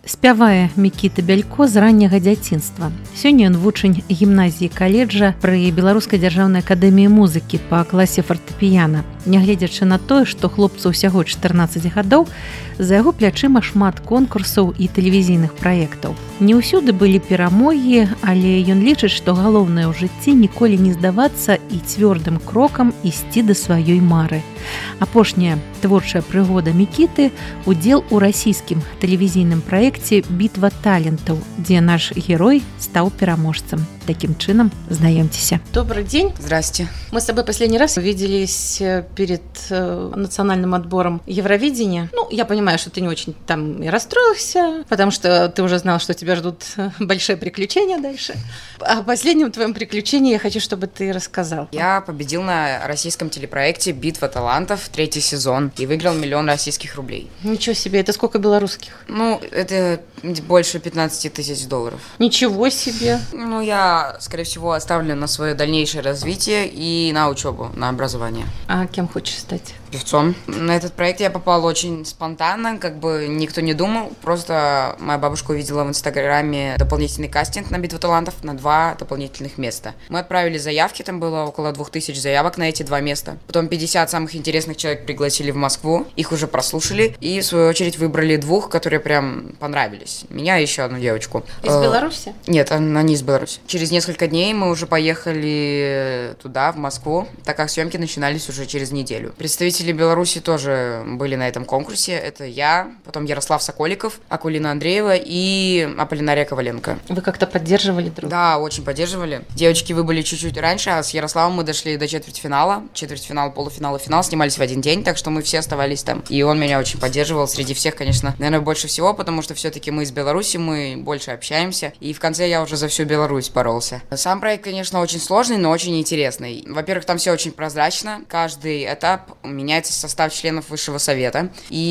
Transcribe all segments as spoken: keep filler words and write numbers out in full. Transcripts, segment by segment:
Спявае Мікіта Бялько з ранняга дзяцінства. Сёння ён вучань гімназіі каледжа пры Беларускай дзяржаўнай акадэміі музыкі па класе фартэпіяна. Нягледзячы на тое, што хлопцу ўсяго чатырнаццаць гадоў, за яго плячыма шмат конкурсаў і тэлевізійных праектаў. Не ўсюды былі перамогі, але ён лічыць, што галоўнае ў жыцці ніколі не здавацца і цвёрдым крокам ісці да сваёй мары. Апошняя творчая прыгода Мікіты – удзел у расійскім тэлевізійным праекце «Битва талентов», где наш герой стал переможцем. Таким чином, знакомьтесь. Добрый день. Здрасте. Мы с тобой последний раз увиделись перед э, национальным отбором Евровидения. Ну, я понимаю, что ты не очень там и расстроился, потому что ты уже знал, что тебя ждут большие приключения дальше. О последнем твоем приключении я хочу, чтобы ты рассказал. Я победил на российском телепроекте «Битва талантов», третий сезон, и выиграл миллион российских рублей. Ничего себе, это сколько белорусских? Ну, это больше пятнадцать тысяч долларов. Ничего себе. Ну, я, скорее всего, оставлю на свое дальнейшее развитие и на учебу, на образование. А кем хочешь стать? Певцом. На этот проект я попала очень спонтанно, как бы никто не думал. Просто моя бабушка увидела в Инстаграме дополнительный кастинг на «Битву талантов» на два дополнительных места. Мы отправили заявки, там было около двух тысяч заявок на эти два места. Потом пятьдесят самых интересных человек пригласили в Москву, их уже прослушали и, в свою очередь, выбрали двух, которые прям понравились. Меня и еще одну девочку. Из Беларуси? Нет, они из Беларуси. Через несколько дней мы уже поехали туда, в Москву, так как съемки начинались уже через неделю. Представители Беларуси тоже были на этом конкурсе. Это я, потом Ярослав Соколиков, Акулина Андреева и Аполлинария Коваленко. Вы как-то поддерживали друг друга? Да, очень поддерживали. Девочки выбыли чуть-чуть раньше, а с Ярославом мы дошли до четвертьфинала. Четвертьфинал, полуфинал и финал снимались в один день, так что мы все оставались там. И он меня очень поддерживал. Среди всех, конечно, наверное, больше всего, потому что все-таки мы из Беларуси, мы больше общаемся. И в конце я уже за всю Беларусь боролся. Сам проект, конечно, очень сложный, но очень интересный. Во-первых, там все очень прозрачно. Каждый этап меняется состав членов Высшего совета.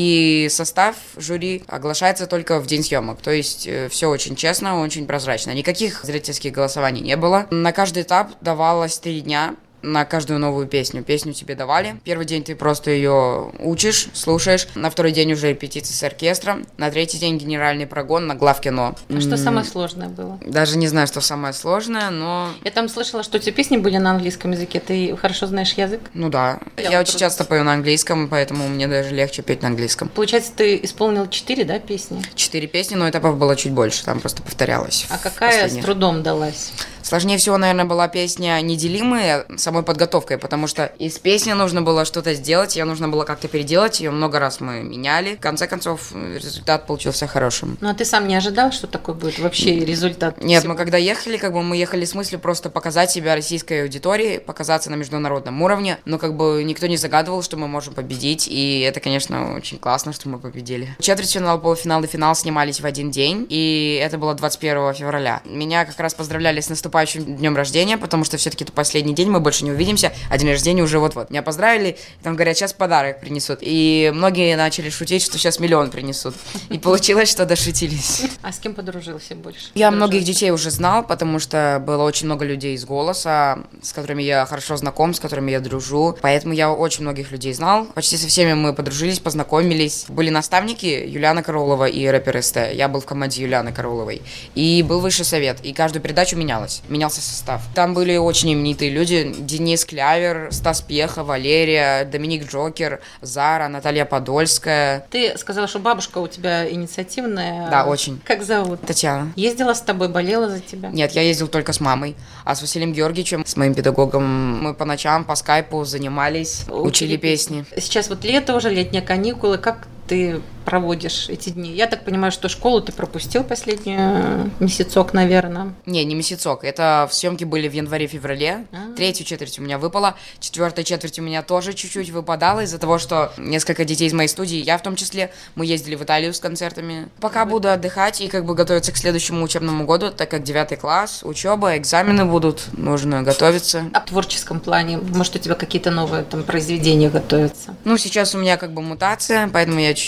И состав жюри оглашается только в день съемок. То есть э, все очень честно, очень прозрачно. Никаких зрительских голосований не было. На каждый этап давалось три дня. На каждую новую песню. Песню тебе давали. Первый день ты просто ее учишь, слушаешь. На второй день уже репетиции с оркестром. На третий день генеральный прогон на главкино. А что самое сложное было? Даже не знаю, что самое сложное, но... Я там слышала, что эти песни были на английском языке. Ты хорошо знаешь язык? Ну да. Я, я очень часто пою на английском, поэтому мне даже легче петь на английском. Получается, ты исполнил четыре, да, песни? Четыре песни, но этапов было чуть больше. Там просто повторялось. А какая с трудом далась? Сложнее всего, наверное, была песня «Неделимые» самой подготовкой, потому что из песни нужно было что-то сделать, ее нужно было как-то переделать, ее много раз мы меняли. В конце концов, результат получился хорошим. Ну, а ты сам не ожидал, что такой будет вообще результат? Нет, всего? Мы когда ехали, как бы мы ехали с мыслью просто показать себя российской аудитории, показаться на международном уровне, но как бы никто не загадывал, что мы можем победить, и это, конечно, очень классно, что мы победили. Четвертьфинал, полуфинал и финал снимались в один день, и это было двадцать первого февраля. Меня как раз поздравляли с наступлением днем рождения, потому что все-таки это последний день, мы больше не увидимся, а день рождения уже вот-вот. Меня поздравили, и там говорят, сейчас подарок принесут. И многие начали шутить, что сейчас миллион принесут. И получилось, что дошутились. А с кем подружился больше? Я многих детей уже знал, потому что было очень много людей из «Голоса», с которыми я хорошо знаком, с которыми я дружу. Поэтому я очень многих людей знал. Почти со всеми мы подружились, познакомились. Были наставники Юлиана Караулова и рэпер СТ. Я был в команде Юлианы Карауловой. И был Высший совет. И каждую передачу менялось. Менялся состав. Там были очень именитые люди. Денис Клявер, Стас Пьеха, Валерия, Доминик Джокер, Зара, Наталья Подольская. Ты сказала, что бабушка у тебя инициативная. Да, очень. Как зовут? Татьяна. Ездила с тобой, болела за тебя? Нет, я ездил только с мамой. А с Василием Георгиевичем, с моим педагогом, мы по ночам по скайпу занимались, учили, учили песни. Сейчас вот лето уже, летние каникулы. Как ты проводишь эти дни? Я так понимаю, что школу ты пропустил последний месяцок, наверное. Не, не месяцок. Это съемки были в январе-феврале. А-а-а. Третью четверть у меня выпала. Четвертая четверть у меня тоже чуть-чуть выпадала из-за того, что несколько детей из моей студии, я в том числе, мы ездили в Италию с концертами. Пока буду отдыхать и как бы готовиться к следующему учебному году, так как девятый класс, учеба, экзамены будут, нужно готовиться. А в творческом плане, может, у тебя какие-то новые там произведения готовятся? Ну, сейчас у меня как бы мутация, поэтому я чуть-чуть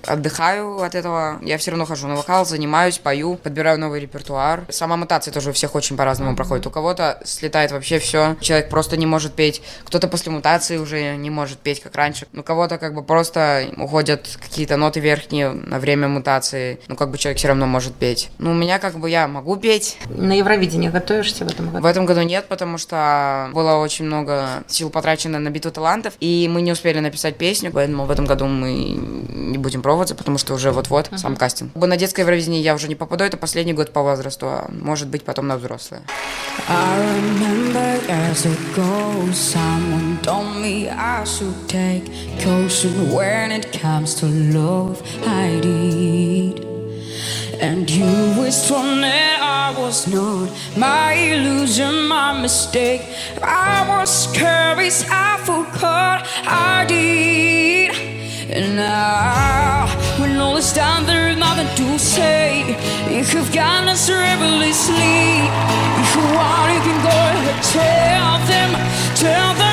отдыхаю от этого. Я все равно хожу на вокал, занимаюсь, пою, подбираю новый репертуар. Сама мутация тоже у всех очень по-разному проходит. У кого-то слетает вообще все, человек просто не может петь. Кто-то после мутации уже не может петь, как раньше. У кого-то как бы просто уходят какие-то ноты верхние на время мутации. Ну, как бы человек все равно может петь. Ну, у меня как бы я могу петь. На Евровидение готовишься в этом году? В этом году нет, потому что было очень много сил потрачено на битву талантов, и мы не успели написать песню, поэтому в этом году мы не будем пробоваться, потому что уже вот-вот uh-huh. сам кастинг. На детское Евровидение я уже не попаду, это последний год по возрасту, а может быть потом на взрослое. And you wished on that I was not my illusion, my mistake. I was curious, I forgot I did. And now, when all is done, there is nothing to say. If you've got us rebeliously, if you want, you can go ahead, tell them, tell them.